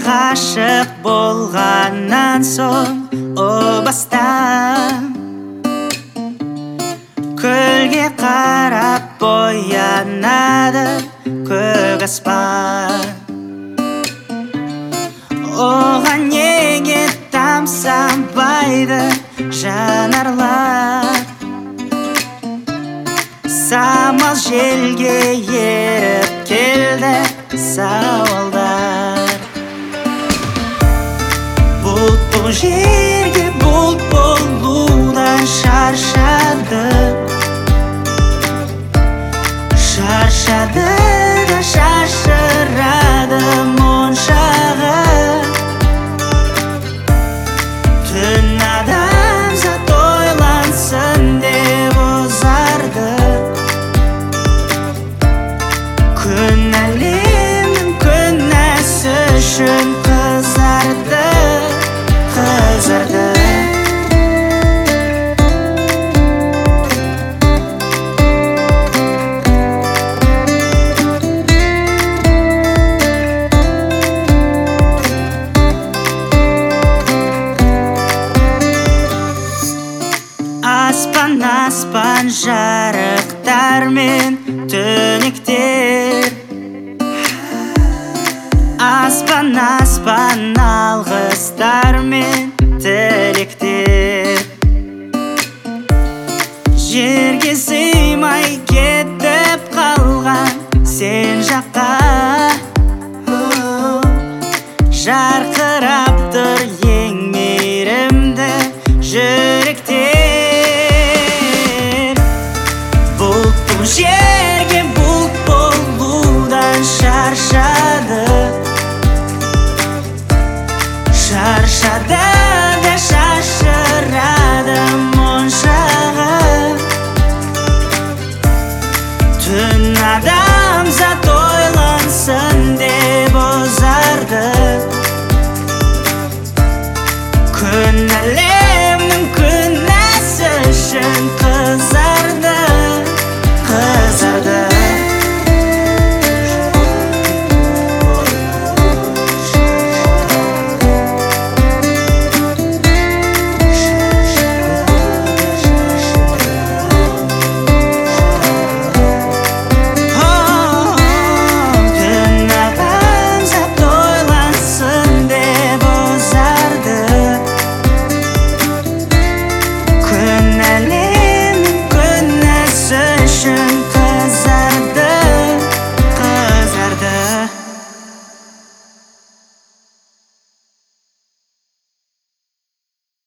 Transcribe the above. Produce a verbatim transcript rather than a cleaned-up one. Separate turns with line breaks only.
ғашық болғаннан соң о бастан көлге қарап боянады көк аспан. Оған неге тамсанбайды жанарлар, самал желге еріп келді сауалдар. Бұлт бұл жерге бұлт болудан шаршады, шаршады да шашырады моншағы. Түн адамзат ойлансын деп ұзарды, күн әлемнің күнәсі үшін қызарды, қызарды. Аспан аспан жарықтар мен түнектер, аспан аспан алғыстар мен тілектер. Жерге сыймай кетіп қалған сен жаққа жарқырап тұр ең мейірімді жүректер. Жерге бұлт болудан шаршады, шаршады да шашырады моншағы. Түн адам